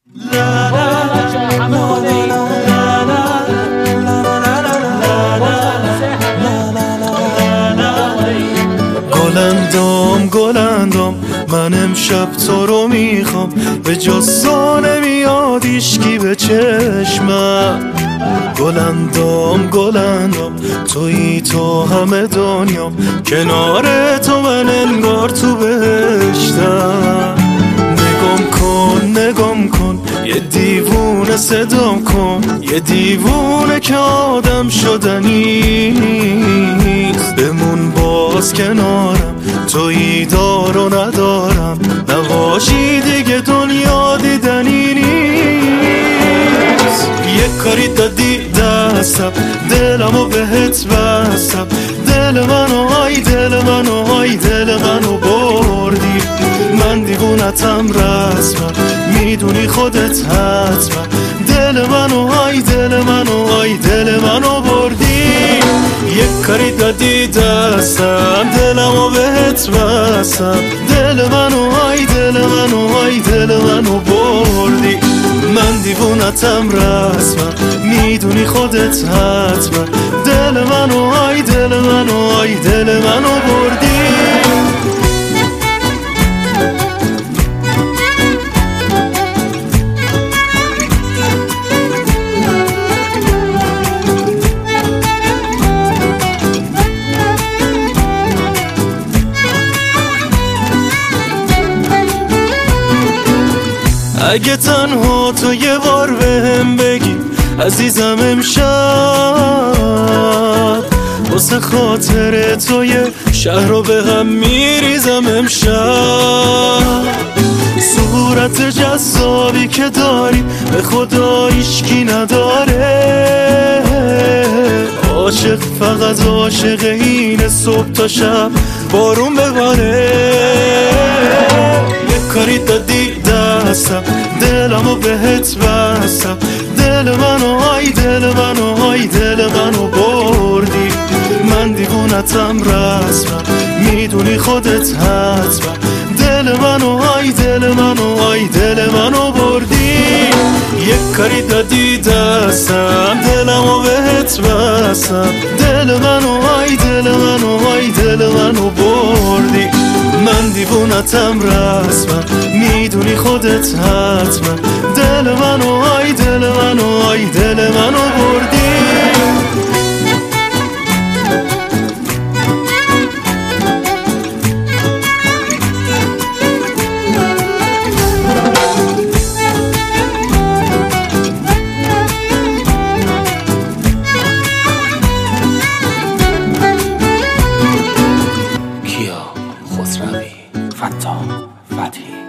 گلندام من امشب تو رو میخوام، به جز تو نمیاد ایشکی به چشمم. گلندام تویی تو همه دنیام، کنار تو من انگار تو بهشتم. نگام کن یه دیوونه صدام کن، یه دیوونه که آدم شدنیست. بمون باز کنارم تویی دار و ندارم، نباشی دیگه دنیا دیدنی نیست. یه کاری دادی دستم، دلمو بهت بستم، دل منو های دل منو های دل منو بردی. من دیوونتم رسمم، میدونی خودت حتما، دل منو های دل منو های دل منو بردی. یک کاری دادی دستم، دلمو بهت بستم، دل منو های دل منو های دل منو بردی. من دیوونتم رسمم، میدونی خودت حتما، دل منو های دل منو های دل منو بردی. اگه تنها تو یه بار بهم بگی عزیزم امشب، واسه خاطر تو یه شهر رو به هم میریزم امشب. صورت جذابی که داری به خدا هیچکی نداره، عاشق فقط عاشق اینه صبح تا شب بارون بباره. یه کاری دادی دستم، دلمو بهت بستم، دل منو های دل منو های دل منو بردی. من دیوونتم رسمم، میدونی خودت حتما، دل منو های دل منو های دل منو بردی. یک کاری دادی دستم، دلمو بهت بستم، دل منو های دل منو های دل منو بردی. من دیوونتم رسمم، میدونی خودت حتما، دل منو های دل منو های دل منو بردی. کیا خسروی، فتاح فتحی.